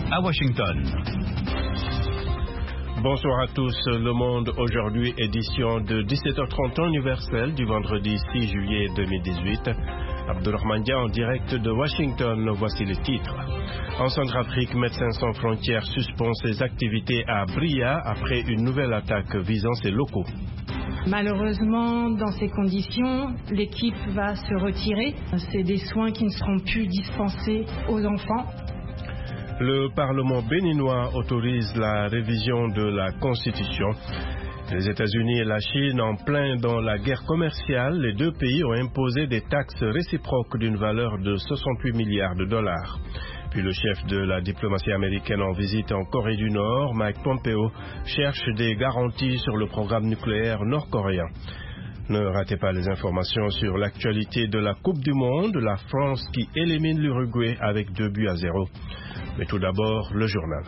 à Washington. Bonsoir à tous. Le Monde aujourd'hui, édition de 17h30 temps universel du vendredi 6 juillet 2018. Abdulrahman Dia en direct de Washington. Voici les titres. En Centrafrique, Médecins sans frontières suspend ses activités à Bria après une nouvelle attaque visant ses locaux. Malheureusement, dans ces conditions, l'équipe va se retirer. C'est des soins qui ne seront plus dispensés aux enfants. Le Parlement béninois autorise la révision de la Constitution. Les États-Unis et la Chine en plein dans la guerre commerciale, les deux pays ont imposé des taxes réciproques d'une valeur de 68 milliards de dollars. Puis le chef de la diplomatie américaine en visite en Corée du Nord, Mike Pompeo, cherche des garanties sur le programme nucléaire nord-coréen. Ne ratez pas les informations sur l'actualité de la Coupe du Monde, la France qui élimine l'Uruguay avec 2-0. Mais tout d'abord, le journal.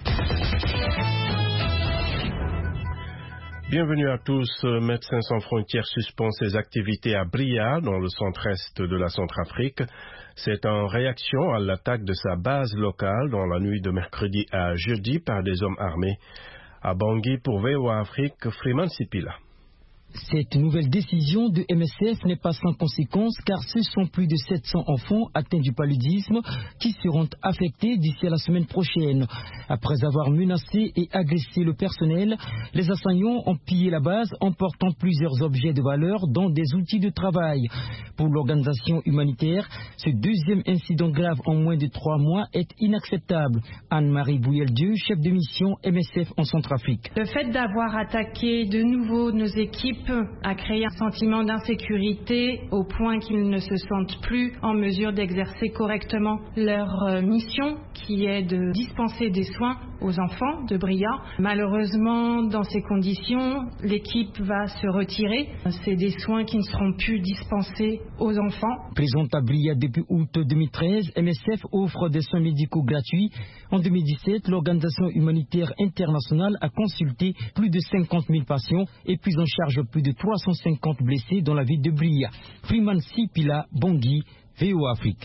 Bienvenue à tous. Médecins sans frontières suspend ses activités à Bria, dans le centre-est de la Centrafrique. C'est en réaction à l'attaque de sa base locale dans la nuit de mercredi à jeudi par des hommes armés. À Bangui pour VOA Afrique, Freeman Sipila. Cette nouvelle décision de MSF n'est pas sans conséquence car ce sont plus de 700 enfants atteints du paludisme qui seront affectés d'ici à la semaine prochaine. Après avoir menacé et agressé le personnel, les assaillants ont pillé la base emportant plusieurs objets de valeur dont des outils de travail. Pour l'organisation humanitaire, ce deuxième incident grave en moins de 3 mois est inacceptable. Anne-Marie Bouyeldieu, chef de mission MSF en Centrafrique. Le fait d'avoir attaqué de nouveau nos équipes a créé un sentiment d'insécurité au point qu'ils ne se sentent plus en mesure d'exercer correctement leur mission qui est de dispenser des soins aux enfants de Bria. Malheureusement, dans ces conditions, l'équipe va se retirer. C'est des soins qui ne seront plus dispensés aux enfants. Présente à Bria depuis août 2013, MSF offre des soins médicaux gratuits. En 2017, l'Organisation humanitaire internationale a consulté plus de 50 000 patients et pris en charge plus de 350 blessés dans la ville de Bria. Freeman Sipila, Bangui, VOA Afrique.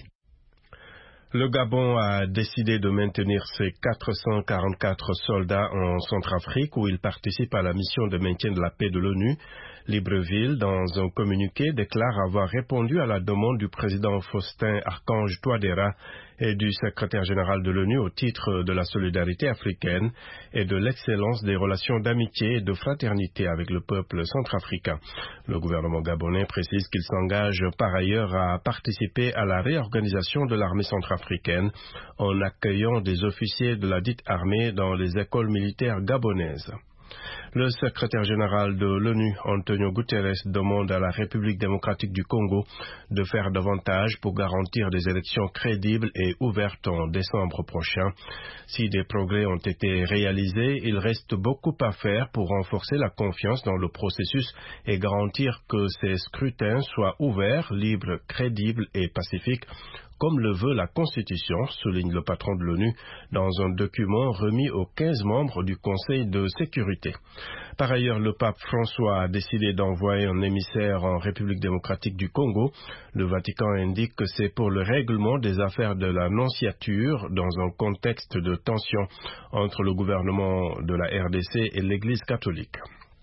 Le Gabon a décidé de maintenir ses 444 soldats en Centrafrique où ils participent à la mission de maintien de la paix de l'ONU. Libreville, dans un communiqué, déclare avoir répondu à la demande du président Faustin Archange Touadéra et du secrétaire général de l'ONU au titre de la solidarité africaine et de l'excellence des relations d'amitié et de fraternité avec le peuple centrafricain. Le gouvernement gabonais précise qu'il s'engage par ailleurs à participer à la réorganisation de l'armée centrafricaine en accueillant des officiers de la dite armée dans les écoles militaires gabonaises. Le secrétaire général de l'ONU, Antonio Guterres, demande à la République démocratique du Congo de faire davantage pour garantir des élections crédibles et ouvertes en décembre prochain. Si des progrès ont été réalisés, il reste beaucoup à faire pour renforcer la confiance dans le processus et garantir que ces scrutins soient ouverts, libres, crédibles et pacifiques, comme le veut la Constitution, souligne le patron de l'ONU dans un document remis aux 15 membres du Conseil de sécurité. Par ailleurs, le pape François a décidé d'envoyer un émissaire en République démocratique du Congo. Le Vatican indique que c'est pour le règlement des affaires de la nonciature dans un contexte de tension entre le gouvernement de la RDC et l'Église catholique.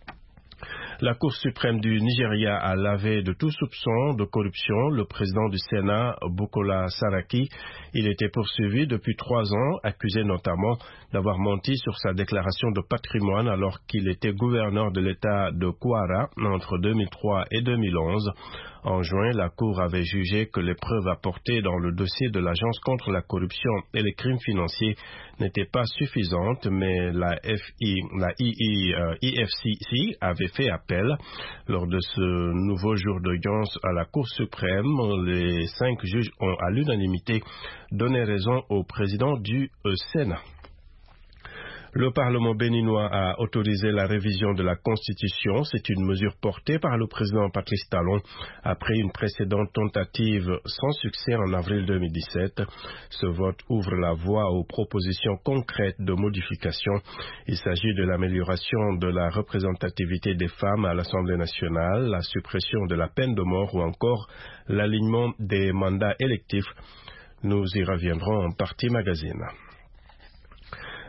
La Cour suprême du Nigeria a lavé de tout soupçon de corruption le président du Sénat, Bukola Saraki. Il était poursuivi depuis 3 ans, accusé notamment d'avoir menti sur sa déclaration de patrimoine alors qu'il était gouverneur de l'État de Kwara entre 2003 et 2011. En juin, la Cour avait jugé que les preuves apportées dans le dossier de l'Agence contre la corruption et les crimes financiers n'étaient pas suffisantes, mais la IFCC avait fait appel. Lors de ce nouveau jour d'audience à la Cour suprême, les 5 juges ont à l'unanimité donné raison au président du Sénat. Le Parlement béninois a autorisé la révision de la Constitution. C'est une mesure portée par le président Patrice Talon après une précédente tentative sans succès en avril 2017. Ce vote ouvre la voie aux propositions concrètes de modification. Il s'agit de l'amélioration de la représentativité des femmes à l'Assemblée nationale, la suppression de la peine de mort ou encore l'alignement des mandats électifs. Nous y reviendrons en partie magazine.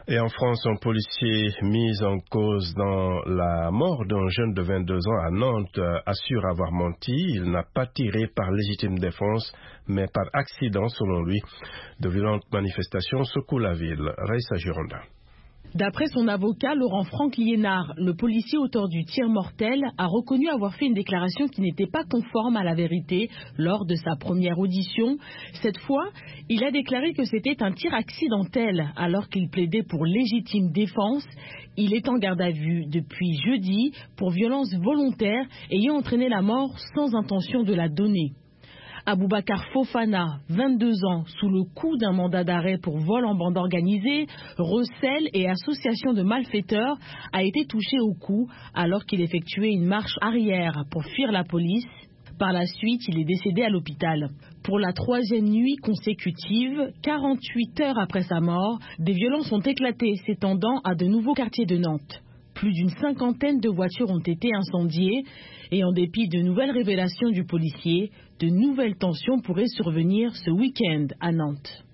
Et en France, un policier mis en cause dans la mort d'un jeune de 22 ans à Nantes assure avoir menti. Il n'a pas tiré par légitime défense, mais par accident selon lui. De violentes manifestations secouent la ville. Raissa Gironda. D'après son avocat, Laurent Franck Liénard, le policier auteur du tir mortel a reconnu avoir fait une déclaration qui n'était pas conforme à la vérité lors de sa première audition. Cette fois, il a déclaré que c'était un tir accidentel alors qu'il plaidait pour légitime défense. Il est en garde à vue depuis jeudi pour violence volontaire ayant entraîné la mort sans intention de la donner. Aboubacar Fofana, 22 ans, sous le coup d'un mandat d'arrêt pour vol en bande organisée, recel et association de malfaiteurs, a été touché au cou alors qu'il effectuait une marche arrière pour fuir la police. Par la suite, il est décédé à l'hôpital. Pour la 3e nuit consécutive, 48 heures après sa mort, des violences ont éclaté s'étendant à de nouveaux quartiers de Nantes. Plus d'une 50aine de voitures ont été incendiées et en dépit de nouvelles révélations du policier, de nouvelles tensions pourraient survenir ce week-end à Nantes.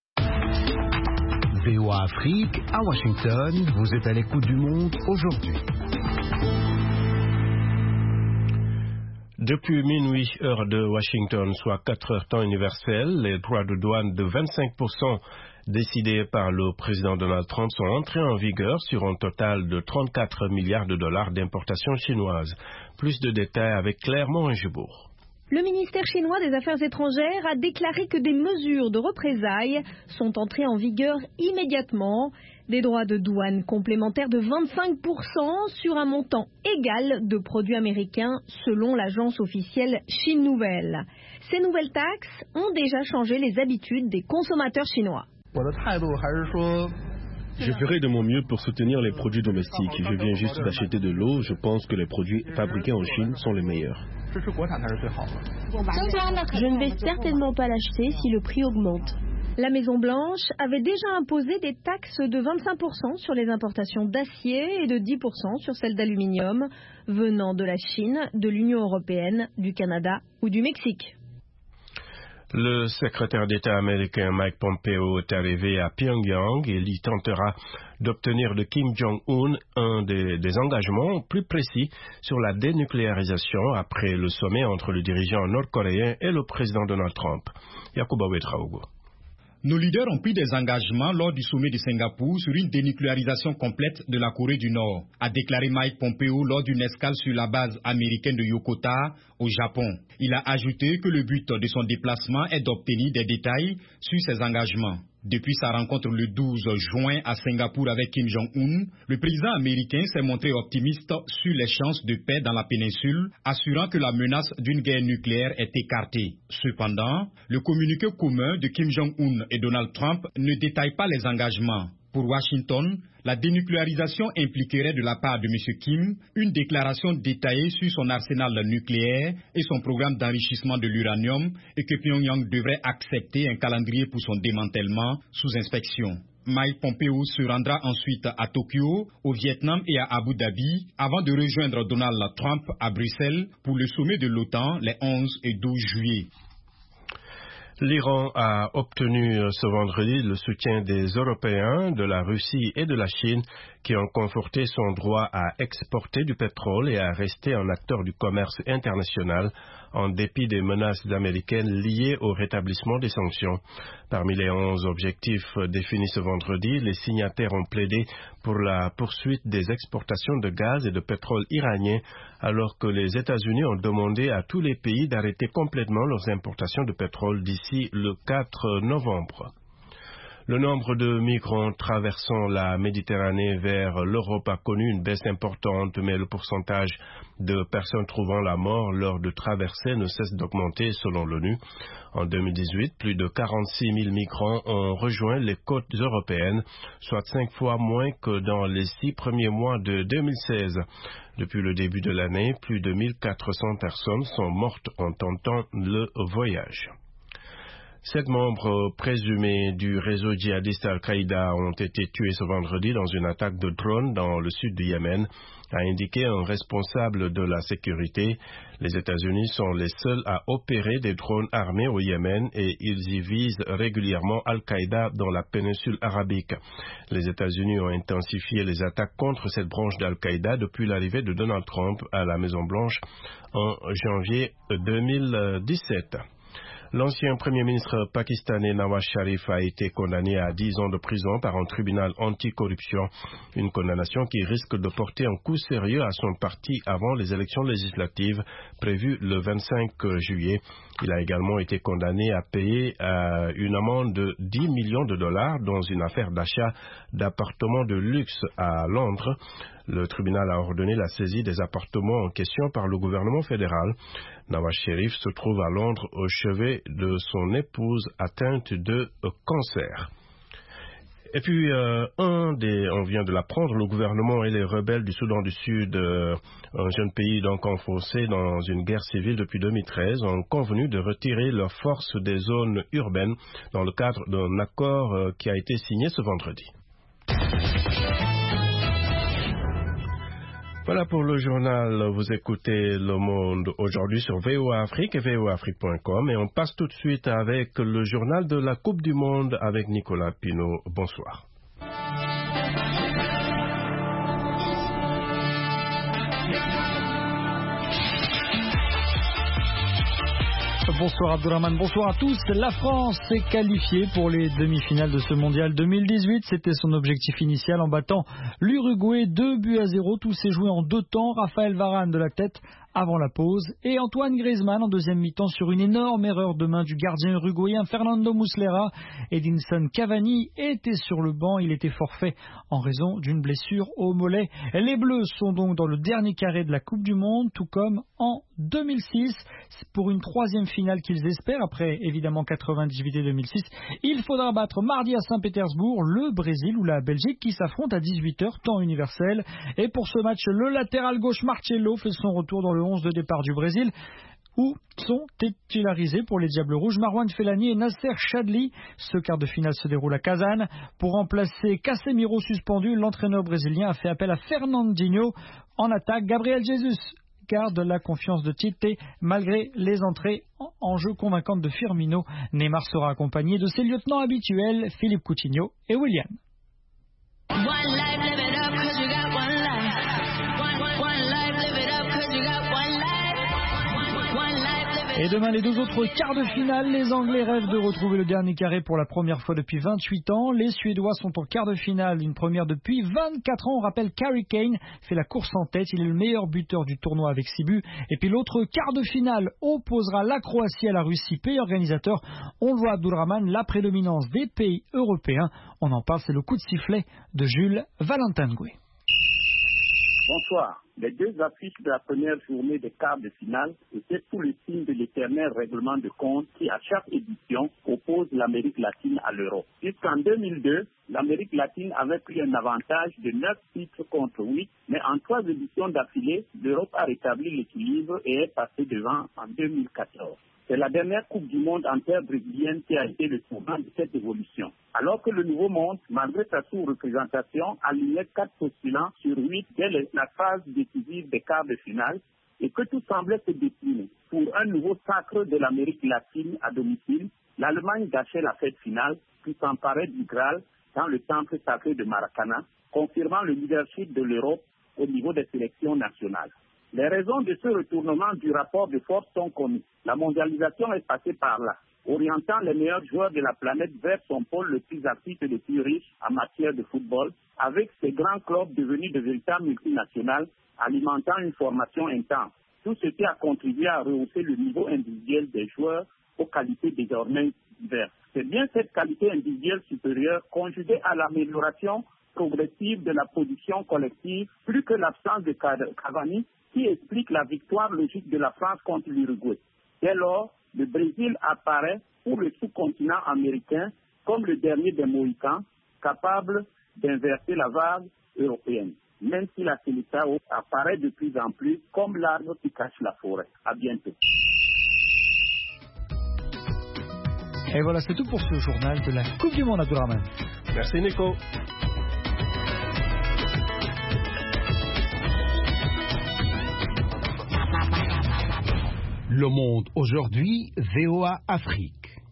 VOA Afrique, à Washington, vous êtes à l'écoute du monde aujourd'hui. Depuis minuit, heure de Washington, soit 4 heures temps universel, les droits de douane de 25% décidés par le président Donald Trump sont entrés en vigueur sur un total de 34 milliards de dollars d'importations chinoises. Plus de détails avec Claire Morin-Gibourg. Le ministère chinois des Affaires étrangères a déclaré que des mesures de représailles sont entrées en vigueur immédiatement. Des droits de douane complémentaires de 25% sur un montant égal de produits américains selon l'agence officielle Chine Nouvelle. Ces nouvelles taxes ont déjà changé les habitudes des consommateurs chinois. Je ferai de mon mieux pour soutenir les produits domestiques. Je viens juste d'acheter de l'eau. Je pense que les produits fabriqués en Chine sont les meilleurs. Je ne vais certainement pas l'acheter si le prix augmente. La Maison-Blanche avait déjà imposé des taxes de 25% sur les importations d'acier et de 10% sur celles d'aluminium venant de la Chine, de l'Union européenne, du Canada ou du Mexique. Le secrétaire d'État américain Mike Pompeo est arrivé à Pyongyang et il tentera d'obtenir de Kim Jong-un des engagements plus précis sur la dénucléarisation après le sommet entre le dirigeant nord-coréen et le président Donald Trump. Yacouba Ouedraogo. Nos leaders ont pris des engagements lors du sommet de Singapour sur une dénucléarisation complète de la Corée du Nord, a déclaré Mike Pompeo lors d'une escale sur la base américaine de Yokota, au Japon. Il a ajouté que le but de son déplacement est d'obtenir des détails sur ces engagements. Depuis sa rencontre le 12 juin à Singapour avec Kim Jong-un, le président américain s'est montré optimiste sur les chances de paix dans la péninsule, assurant que la menace d'une guerre nucléaire est écartée. Cependant, le communiqué commun de Kim Jong-un et Donald Trump ne détaille pas les engagements. Pour Washington, la dénucléarisation impliquerait de la part de M. Kim une déclaration détaillée sur son arsenal nucléaire et son programme d'enrichissement de l'uranium et que Pyongyang devrait accepter un calendrier pour son démantèlement sous inspection. Mike Pompeo se rendra ensuite à Tokyo, au Vietnam et à Abu Dhabi avant de rejoindre Donald Trump à Bruxelles pour le sommet de l'OTAN les 11 et 12 juillet. L'Iran a obtenu ce vendredi le soutien des Européens, de la Russie et de la Chine qui ont conforté son droit à exporter du pétrole et à rester un acteur du commerce international en dépit des menaces américaines liées au rétablissement des sanctions. Parmi les 11 objectifs définis ce vendredi, les signataires ont plaidé pour la poursuite des exportations de gaz et de pétrole iranien, alors que les États-Unis ont demandé à tous les pays d'arrêter complètement leurs importations de pétrole d'ici le 4 novembre. Le nombre de migrants traversant la Méditerranée vers l'Europe a connu une baisse importante, mais le pourcentage de personnes trouvant la mort lors de traversées ne cesse d'augmenter selon l'ONU. En 2018, plus de 46 000 migrants ont rejoint les côtes européennes, soit 5 fois moins que dans les 6 premiers mois de 2016. Depuis le début de l'année, plus de 1400 personnes sont mortes en tentant le voyage. 7 membres présumés du réseau djihadiste Al-Qaïda ont été tués ce vendredi dans une attaque de drone dans le sud du Yémen, a indiqué un responsable de la sécurité. Les États-Unis sont les seuls à opérer des drones armés au Yémen et ils y visent régulièrement Al-Qaïda dans la péninsule arabique. Les États-Unis ont intensifié les attaques contre cette branche d'Al-Qaïda depuis l'arrivée de Donald Trump à la Maison-Blanche en janvier 2017. L'ancien Premier ministre pakistanais Nawaz Sharif a été condamné à 10 ans de prison par un tribunal anticorruption, une condamnation qui risque de porter un coup sérieux à son parti avant les élections législatives prévues le 25 juillet. Il a également été condamné à payer une amende de 10 millions de dollars dans une affaire d'achat d'appartements de luxe à Londres. Le tribunal a ordonné la saisie des appartements en question par le gouvernement fédéral. Nawaz Sharif se trouve à Londres au chevet de son épouse atteinte de cancer. Et puis, on vient de l'apprendre, le gouvernement et les rebelles du Soudan du Sud, un jeune pays donc enfoncé dans une guerre civile depuis 2013, ont convenu de retirer leurs forces des zones urbaines dans le cadre d'un accord qui a été signé ce vendredi. Voilà pour le journal. Vous écoutez Le Monde aujourd'hui sur VOA Afrique et voaafrique.com et on passe tout de suite avec le journal de la Coupe du Monde avec Nicolas Pinault. Bonsoir. Bonsoir Abdourahmane, bonsoir à tous. La France s'est qualifiée pour les demi-finales de ce mondial 2018. C'était son objectif initial en battant l'Uruguay 2-0. Tout s'est joué en 2 temps. Raphaël Varane de la tête avant la pause et Antoine Griezmann en deuxième mi-temps sur une énorme erreur de main du gardien uruguayen Fernando Muslera. Edinson Cavani était sur le banc, il était forfait en raison d'une blessure au mollet. Les Bleus sont donc dans le dernier carré de la Coupe du Monde, tout comme en 2006. C'est pour une 3e finale qu'ils espèrent, après évidemment 98 et 2006. Il faudra battre mardi à Saint-Pétersbourg le Brésil ou la Belgique qui s'affrontent à 18h, temps universel. Et pour ce match, le latéral gauche Marcelo fait son retour dans le 11 de départ du Brésil, où sont titularisés pour les Diables Rouges Marouane Fellaini et Nasser Chadli. Ce quart de finale se déroule à Kazan. Pour remplacer Casemiro suspendu, l'entraîneur brésilien a fait appel à Fernandinho. En attaque, Gabriel Jesus garde la confiance de Tite malgré les entrées en jeu convaincantes de Firmino. Neymar sera accompagné de ses lieutenants habituels, Philippe Coutinho et Willian. Et demain, les 2 autres quarts de finale. Les Anglais rêvent de retrouver le dernier carré pour la première fois depuis 28 ans. Les Suédois sont en quart de finale, une première depuis 24 ans. On rappelle qu'Harry Kane fait la course en tête. Il est le meilleur buteur du tournoi avec 6 buts. Et puis l'autre quart de finale opposera la Croatie à la Russie, pays organisateur. On le voit, Abdourahmane, la prédominance des pays européens. On en parle, c'est le coup de sifflet de Jules Valentin-Goué. Bonsoir. Les 2 affiches de la première journée des quarts de finale étaient sous le signe de l'éternel règlement de compte qui, à chaque édition, oppose l'Amérique latine à l'Europe. Jusqu'en 2002, l'Amérique latine avait pris un avantage de 9 titres contre 8, mais en 3 éditions d'affilée, l'Europe a rétabli l'équilibre et est passée devant en 2014. C'est la dernière Coupe du Monde en terre brésilienne qui a été le tournant de cette évolution. Alors que le Nouveau Monde, malgré sa sous-représentation, alignait 4 postulants sur 8 dès la phase décisive des quarts de finale et que tout semblait se dessiner. Pour un nouveau sacre de l'Amérique latine à domicile, l'Allemagne gâchait la fête finale puis s'emparait du Graal dans le temple sacré de Maracana, confirmant le leadership de l'Europe au niveau des sélections nationales. Les raisons de ce retournement du rapport de force sont connues. La mondialisation est passée par là, orientant les meilleurs joueurs de la planète vers son pôle le plus actif et le plus riche en matière de football, avec ces grands clubs devenus de véritables multinationales, alimentant une formation intense. Tout ceci a contribué à rehausser le niveau individuel des joueurs aux qualités désormais diverses. C'est bien cette qualité individuelle supérieure, conjuguée à l'amélioration progressive de la production collective, plus que l'absence de Cavani, qui explique la victoire logique de la France contre l'Uruguay. Dès lors, le Brésil apparaît pour le sous-continent américain comme le dernier des Mohicans, capable d'inverser la vague européenne, même si la Seleção apparaît de plus en plus comme l'arbre qui cache la forêt. À bientôt. Et voilà, c'est tout pour ce journal de la Coupe du Monde, Abdourahmane. Merci Nico. Le Monde aujourd'hui, VOA Afrique.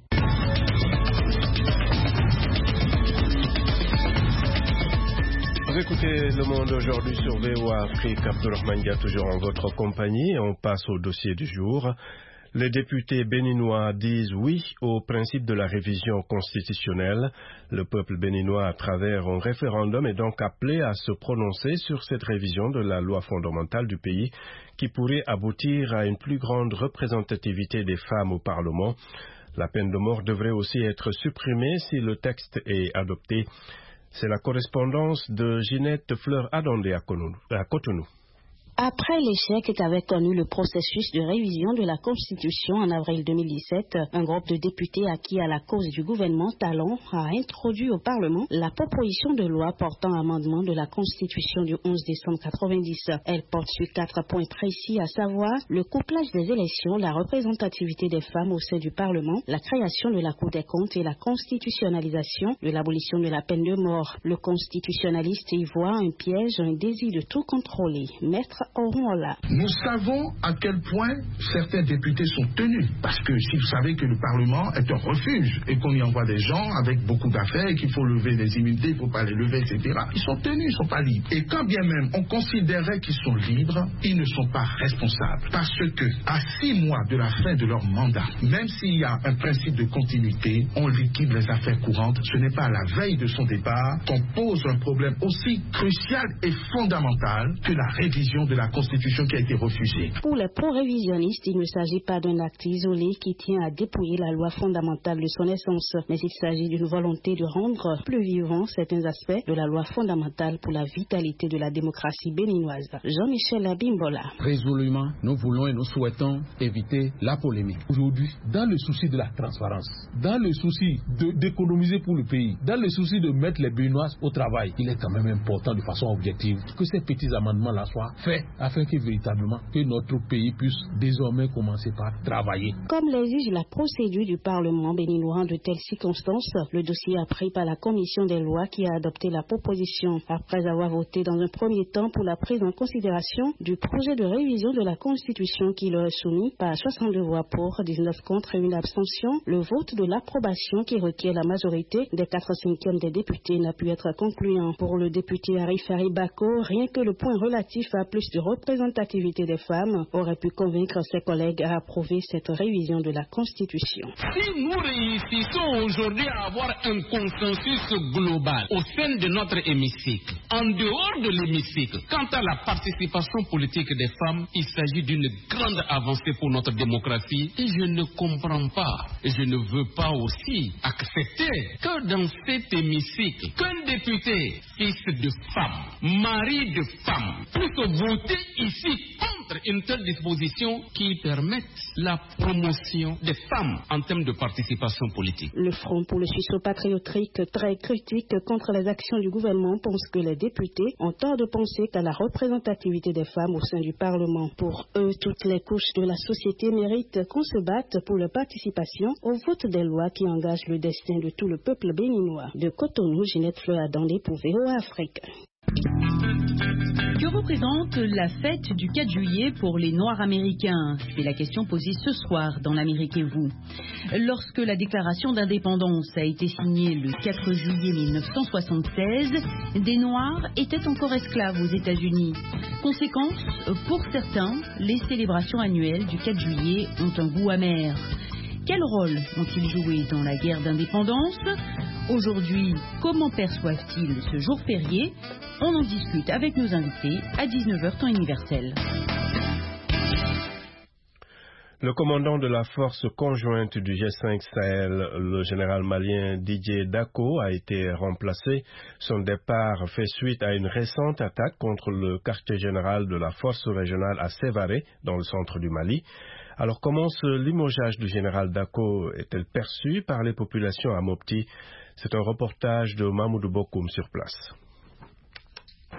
Vous écoutez Le Monde aujourd'hui sur VOA Afrique. Abdourahmane Dia toujours en votre compagnie. On passe au dossier du jour. Les députés béninois disent oui au principe de la révision constitutionnelle. Le peuple béninois, à travers un référendum, est donc appelé à se prononcer sur cette révision de la loi fondamentale du pays qui pourrait aboutir à une plus grande représentativité des femmes au Parlement. La peine de mort devrait aussi être supprimée si le texte est adopté. C'est la correspondance de Ginette Fleur-Adondé à Cotonou. Après l'échec qu'avait connu le processus de révision de la Constitution en avril 2017, un groupe de députés acquis à la cause du gouvernement Talon a introduit au Parlement la proposition de loi portant amendement de la Constitution du 11 décembre 1990. Elle porte sur 4 points précis, à savoir le couplage des élections, la représentativité des femmes au sein du Parlement, la création de la Cour des comptes et la constitutionnalisation de l'abolition de la peine de mort. Le constitutionnaliste y voit un piège, un désir de tout contrôler. Maître Oronla. Nous savons à quel point certains députés sont tenus, parce que si vous savez que le Parlement est un refuge et qu'on y envoie des gens avec beaucoup d'affaires et qu'il faut lever des immunités, il ne faut pas les lever, etc. Ils sont tenus, ils ne sont pas libres. Et quand bien même on considérait qu'ils sont libres, ils ne sont pas responsables. Parce que à 6 mois de la fin de leur mandat, même s'il y a un principe de continuité, on liquide les affaires courantes. Ce n'est pas à la veille de son départ qu'on pose un problème aussi crucial et fondamental que la révision de la Constitution qui a été refusée. Pour les pro-révisionnistes, il ne s'agit pas d'un acte isolé qui tient à dépouiller la loi fondamentale de son essence, mais il s'agit d'une volonté de rendre plus vivants certains aspects de la loi fondamentale pour la vitalité de la démocratie béninoise. Jean-Michel Abimbola. Résolument, nous voulons et nous souhaitons éviter la polémique. Aujourd'hui, dans le souci de la transparence, dans le souci d'économiser pour le pays, dans le souci de mettre les Béninois au travail, il est quand même important de façon objective que ces petits amendements-là soient faits afin que véritablement que notre pays puisse désormais commencer par travailler. Comme l'exige la procédure du Parlement béninois en de telles circonstances, le dossier est pris par la commission des lois qui a adopté la proposition après avoir voté dans un premier temps pour la prise en considération du projet de révision de la Constitution qui leur est soumis par 62 voix pour, 19 contre et une abstention. Le vote de l'approbation qui requiert la majorité des 4/5 des députés n'a pu être concluant. Pour le député Arif Bako, rien que le point relatif à plus de représentativité des femmes aurait pu convaincre ses collègues à approuver cette révision de la Constitution. Si nous réussissons aujourd'hui à avoir un consensus global au sein de notre hémicycle, en dehors de l'hémicycle, quant à la participation politique des femmes, il s'agit d'une grande avancée pour notre démocratie et je ne comprends pas et je ne veux pas aussi accepter que dans cet hémicycle, qu'un député, fils de femme, mari de femme, puisse voter ici contre une telle disposition qui permette la promotion des femmes en termes de participation politique. Le Front pour le sursaut patriotique, très critique contre les actions du gouvernement, pense que les députés ont tort de penser qu'à la représentativité des femmes au sein du Parlement. Pour eux, toutes les couches de la société méritent qu'on se batte pour leur participation au vote des lois qui engagent le destin de tout le peuple béninois. De Cotonou, Ginette Fleur-Adondé pour VOA Afrique. Que représente la fête du 4 juillet pour les Noirs américains? C'est la question posée ce soir dans l'Amérique et vous. Lorsque la déclaration d'indépendance a été signée le 4 juillet 1976, des Noirs étaient encore esclaves aux États-Unis. Conséquence, pour certains, les célébrations annuelles du 4 juillet ont un goût amer. Quel rôle ont-ils joué dans la guerre d'indépendance? Aujourd'hui, comment perçoivent-ils ce jour férié? On en discute avec nos invités à 19h temps universel. Le commandant de la force conjointe du G5 Sahel, le général malien Didier Dako, a été remplacé. Son départ fait suite à une récente attaque contre le quartier général de la force régionale à Sévaré, dans le centre du Mali. Alors comment ce limogeage du général Dako est-il perçu par les populations à Mopti? C'est un reportage de Mamoudou Bokoum sur place.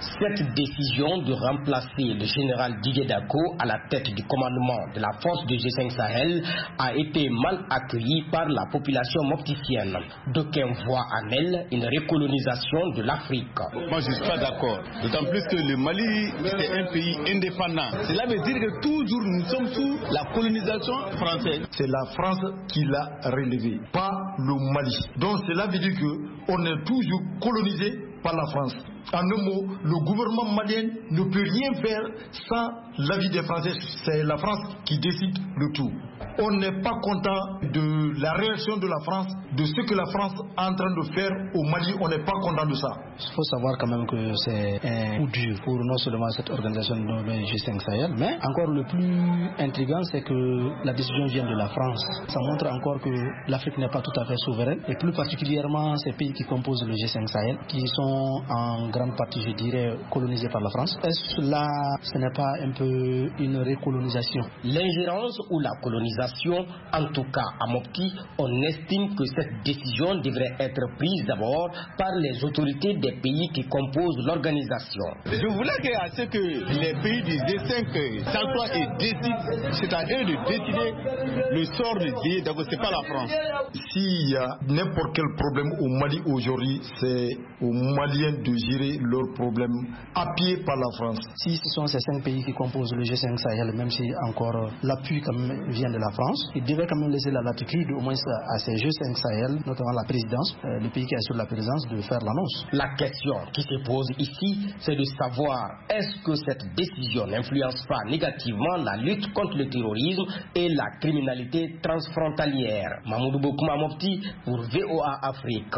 Cette décision de remplacer le général Didier Dako à la tête du commandement de la force de G5 Sahel a été mal accueillie par la population mopticienne. D'aucuns voient en elle une recolonisation de l'Afrique. Moi je ne suis pas d'accord, d'autant plus que le Mali c'est un pays indépendant. Cela veut dire que toujours nous sommes sous la colonisation française. C'est la France qui l'a relevé, pas le Mali. Donc cela veut dire qu'on est toujours colonisé par la France. En un mot, le gouvernement malien ne peut rien faire sans l'avis des Français. C'est la France qui décide le tout. On n'est pas content de la réaction de la France, de ce que la France est en train de faire au Mali. On n'est pas content de ça. Il faut savoir quand même que c'est un coup dur pour non seulement cette organisation de G5 Sahel, mais encore le plus intriguant, c'est que la décision vient de la France. Ça montre encore que l'Afrique n'est pas tout à fait souveraine, et plus particulièrement ces pays qui composent le G5 Sahel, qui sont en grande partie, je dirais, colonisés par la France. Est-ce que là, ce n'est pas un peu une recolonisation? L'ingérence ou la colonisation, en tout cas à Mopti, on estime que cette décision devrait être prise d'abord par les autorités des pays qui composent l'organisation. Je voulais à ce que les pays du G5 s'assoient et décident, c'est-à-dire de décider le sort de Didier Dako, c'est pas la France. S'il y a n'importe quel problème au Mali aujourd'hui, c'est aux Maliens de gérer leurs problèmes appuyés par la France. Si ce sont ces 5 pays qui composent le G5 Sahel, même si encore l'appui quand même vient de la France, ils devaient quand même laisser la latitude au moins à ces G5 Sahel, notamment la présidence, le pays qui est sur la présidence, de faire l'annonce. La question qui se pose ici, c'est de savoir est-ce que cette décision n'influence pas négativement la lutte contre le terrorisme et la criminalité transfrontalière. Mamoudou Bokouma Mopti pour VOA Afrique.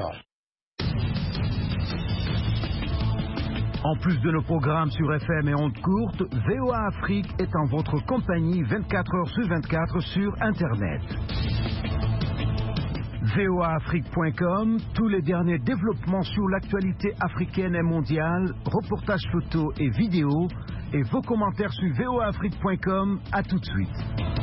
En plus de nos programmes sur FM et ondes courtes, VOA Afrique est en votre compagnie 24 heures sur 24 sur Internet. voaafrique.com, tous les derniers développements sur l'actualité africaine et mondiale, reportages photos et vidéos, et vos commentaires sur voaafrique.com. À tout de suite.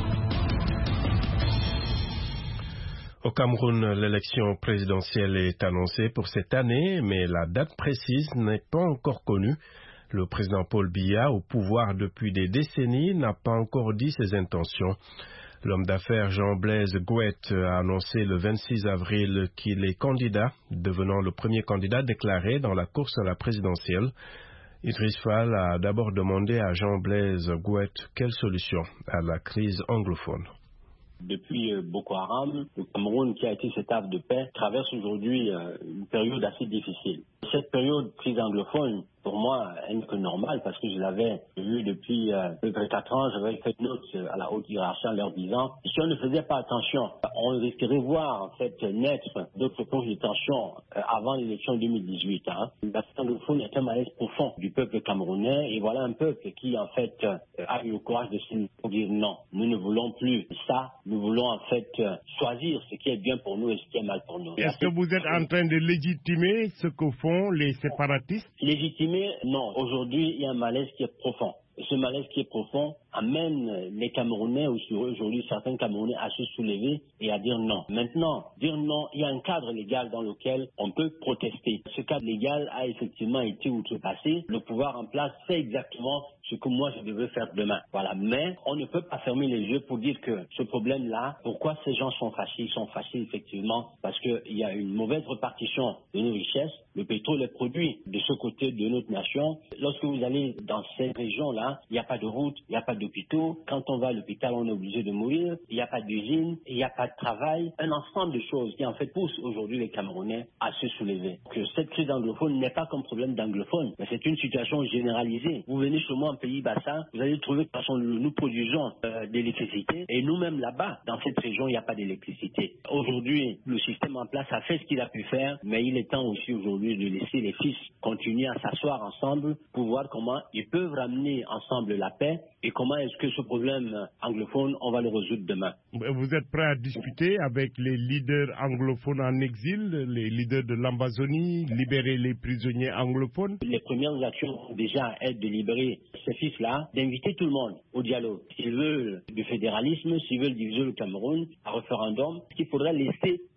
Au Cameroun, l'élection présidentielle est annoncée pour cette année, mais la date précise n'est pas encore connue. Le président Paul Biya, au pouvoir depuis des décennies, n'a pas encore dit ses intentions. L'homme d'affaires Jean-Blaise Gouette a annoncé le 26 avril qu'il est candidat, devenant le premier candidat déclaré dans la course à la présidentielle. Idriss Fall a d'abord demandé à Jean-Blaise Gouette quelle solution à la crise anglophone. Depuis Boko Haram, le Cameroun, qui a été cet havre de paix, traverse aujourd'hui une période assez difficile. Cette période crise anglophone, pour moi, elle n'est que normale parce que je l'avais vu depuis peu près 4 ans. J'avais fait note à la haute hiérarchie en leur disant si on ne faisait pas attention, on risquerait de voir en fait naître d'autres points de tension avant l'élection 2018. La crise anglophone est un malaise profond du peuple camerounais et voilà un peuple qui en fait a eu le courage de se dire non, nous ne voulons plus ça, nous voulons en fait choisir ce qui est bien pour nous et ce qui est mal pour nous. Est-ce que vous êtes en train de légitimer ce que font les séparatistes? Légitimer, non. Aujourd'hui, il y a un malaise qui est profond. Et ce malaise qui est profond amène les Camerounais, ou aujourd'hui certains Camerounais, à se soulever et à dire non. Maintenant, dire non, il y a un cadre légal dans lequel on peut protester. Ce cadre légal a effectivement été outrepassé. Le pouvoir en place fait exactement ce que moi je devais faire demain. Voilà. Mais on ne peut pas fermer les yeux pour dire que ce problème-là, pourquoi ces gens sont fâchés? Ils sont fâchés effectivement parce qu'il y a une mauvaise répartition de nos richesses. Le pétrole est produit de ce côté de notre nation. Lorsque vous allez dans ces régions-là, il n'y a pas de route, il n'y a pas d'hôpitaux. Quand on va à l'hôpital, on est obligé de mourir. Il n'y a pas d'usine, il n'y a pas de travail. Un ensemble de choses qui en fait poussent aujourd'hui les Camerounais à se soulever. Que cette crise anglophone n'est pas qu'un problème d'anglophone, mais c'est une situation généralisée. Vous venez chez moi en Pays-Bas, vous allez trouver que de toute façon, nous produisons de l'électricité et nous-mêmes là-bas, dans cette région, il n'y a pas d'électricité. Aujourd'hui, le système en place a fait ce qu'il a pu faire, mais il est temps aussi aujourd'hui de laisser les fils continuer à s'asseoir ensemble pour voir comment ils peuvent ramener ensemble la paix et comment est-ce que ce problème anglophone, on va le résoudre demain. Vous êtes prêt à discuter avec les leaders anglophones en exil, les leaders de l'Amazonie, libérer les prisonniers anglophones? Les premières actions déjà être de libérer ces fils-là, d'inviter tout le monde au dialogue. S'ils veulent du fédéralisme, s'ils veulent diviser le Cameroun, un référendum, il faudrait laisser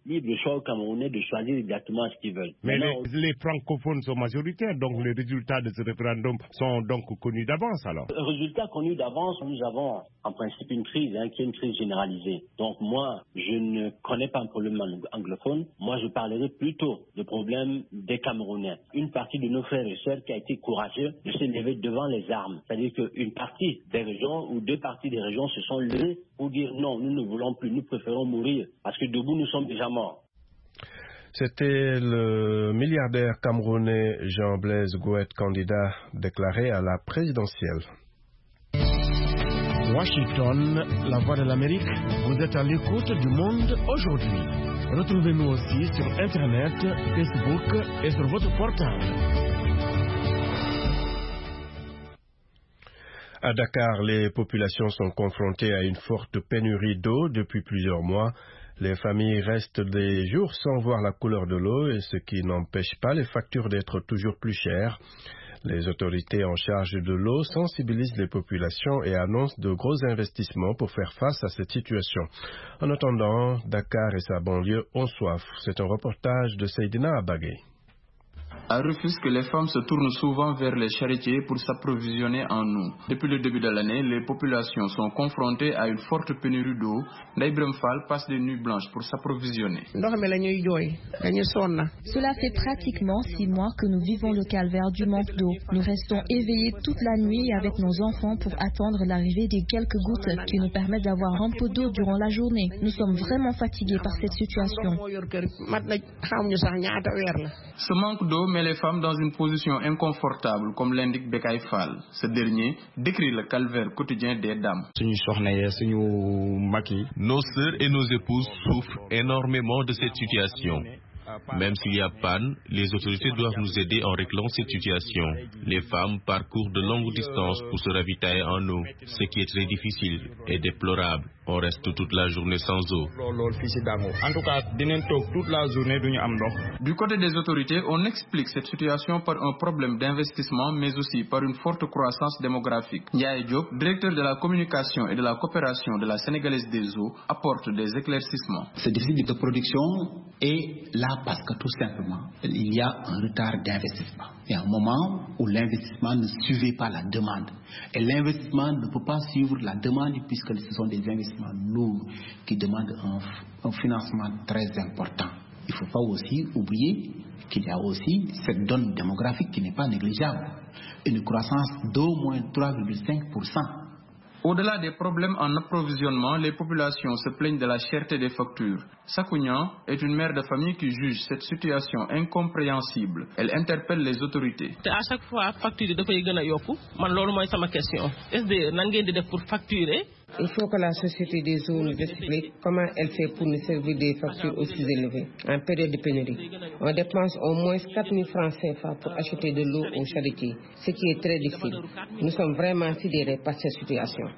libre choix aux Camerounais de choisir exactement ce qu'ils veulent. Mais les francophones sont majoritaires, donc les résultats de ce référendum sont donc connus d'avance alors. Résultats connus d'avance, nous avons en principe une crise qui est une crise généralisée. Donc moi, je ne connais pas un problème anglophone. Moi, je parlerai plutôt du problème des Camerounais. Une partie de nos frères et sœurs qui a été courageux de se lever devant les armes. C'est-à-dire qu'une partie des régions ou deux parties des régions se sont levées pour dire non, nous ne voulons plus, nous préférons mourir parce que debout nous sommes déjà morts. C'était le milliardaire camerounais Jean-Blaise Gouet, candidat déclaré à la présidentielle. Washington, la voix de l'Amérique, vous êtes à l'écoute du monde aujourd'hui. Retrouvez-nous aussi sur Internet, Facebook et sur votre portable. À Dakar, les populations sont confrontées à une forte pénurie d'eau depuis plusieurs mois. Les familles restent des jours sans voir la couleur de l'eau, et ce qui n'empêche pas les factures d'être toujours plus chères. Les autorités en charge de l'eau sensibilisent les populations et annoncent de gros investissements pour faire face à cette situation. En attendant, Dakar et sa banlieue ont soif. C'est un reportage de Seydina Abagay. À Rufisque, les femmes se tournent souvent vers les charretiers pour s'approvisionner en eau. Depuis le début de l'année, les populations sont confrontées à une forte pénurie d'eau. Ndaïbrem Fall passe des nuits blanches pour s'approvisionner. Cela fait pratiquement 6 mois que nous vivons le calvaire du manque d'eau. Nous restons éveillés toute la nuit avec nos enfants pour attendre l'arrivée des quelques gouttes qui nous permettent d'avoir un peu d'eau durant la journée. Nous sommes vraiment fatigués par cette situation. Ce manque d'eau met les femmes dans une position inconfortable, comme l'indique Bekay Fall. Ce dernier décrit le calvaire quotidien des dames. Nos sœurs et nos épouses souffrent énormément de cette situation. Même s'il y a panne, les autorités doivent nous aider en réglant cette situation. Les femmes parcourent de longues distances pour se ravitailler en eau, ce qui est très difficile et déplorable. On reste toute la journée sans eau. En tout cas, toute la journée. Du côté des autorités, on explique cette situation par un problème d'investissement, mais aussi par une forte croissance démographique. Ndiaye Diop, directeur de la communication et de la coopération de la Sénégalaise des eaux, apporte des éclaircissements. Ce déficit de production est là parce que tout simplement, il y a un retard d'investissement. Il y a un moment où l'investissement ne suivait pas la demande. Et l'investissement ne peut pas suivre la demande puisque ce sont des investissements lourds qui demandent un financement très important. Il ne faut pas aussi oublier qu'il y a aussi cette donne démographique qui n'est pas négligeable. Une croissance d'au moins 3,5%. Au-delà des problèmes en approvisionnement, les populations se plaignent de la cherté des factures. Sakounian est une mère de famille qui juge cette situation incompréhensible. Elle interpelle les autorités. À chaque fois, facture de payer gana yoku. Man lolu moy sama question. Est-ce nan ngeen di def pour facturer? Il faut que la société des eaux nous explique comment elle fait pour nous servir des factures aussi élevées en période de pénurie. On dépense au moins 4 000 francs CFA pour acheter de l'eau aux charretiers, ce qui est très difficile. Nous sommes vraiment sidérés par cette situation.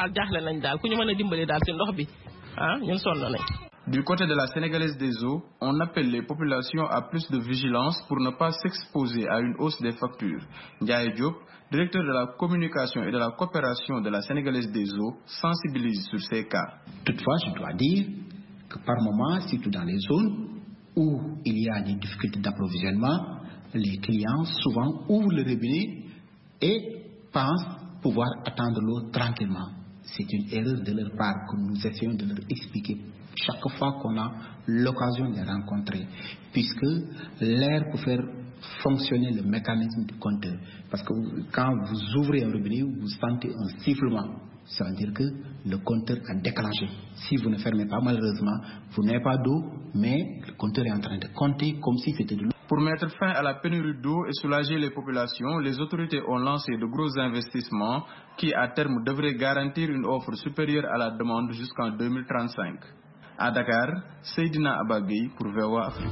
Du côté de la Sénégalaise des eaux, on appelle les populations à plus de vigilance pour ne pas s'exposer à une hausse des factures. Ndiaye Diop, directeur de la communication et de la coopération de la Sénégalaise des eaux, sensibilise sur ces cas. Toutefois, je dois dire que par moment, surtout dans les zones où il y a des difficultés d'approvisionnement, les clients souvent ouvrent le robinet et pensent pouvoir attendre l'eau tranquillement. C'est une erreur de leur part que nous essayons de leur expliquer chaque fois qu'on a l'occasion de les rencontrer, puisque l'air peut faire fonctionner le mécanisme du compteur. Parce que quand vous ouvrez un robinet, vous sentez un sifflement. Ça veut dire que le compteur a déclenché. Si vous ne fermez pas, malheureusement, vous n'avez pas d'eau, mais le compteur est en train de compter comme si c'était de l'eau. Pour mettre fin à la pénurie d'eau et soulager les populations, les autorités ont lancé de gros investissements qui, à terme, devraient garantir une offre supérieure à la demande jusqu'en 2035. À Dakar, Seydina Abagay pour VOA Afrique.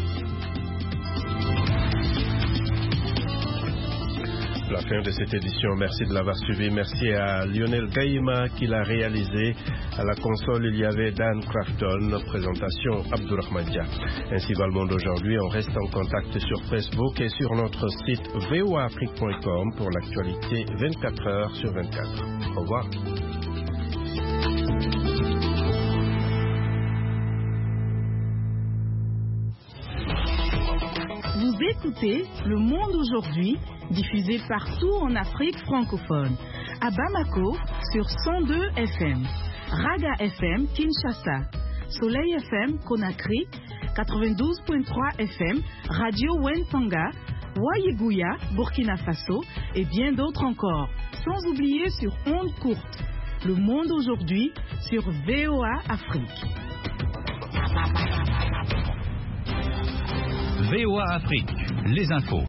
La fin de cette édition, merci de l'avoir suivi. Merci à Lionel Gaïma qui l'a réalisé. À la console, il y avait Dan Crafton, présentation Abdourahmane Dia. Ainsi va le monde aujourd'hui. On reste en contact sur Facebook et sur notre site voaafrique.com pour l'actualité 24 heures sur 24. Au revoir. Vous écoutez Le Monde aujourd'hui, diffusé partout en Afrique francophone. À Bamako, sur 102 FM. Raga FM, Kinshasa. Soleil FM, Conakry. 92.3 FM, Radio Wentanga. Wayiguya, Burkina Faso. Et bien d'autres encore. Sans oublier sur ondes courtes. Le Monde aujourd'hui, sur VOA Afrique. VOA Afrique, les infos.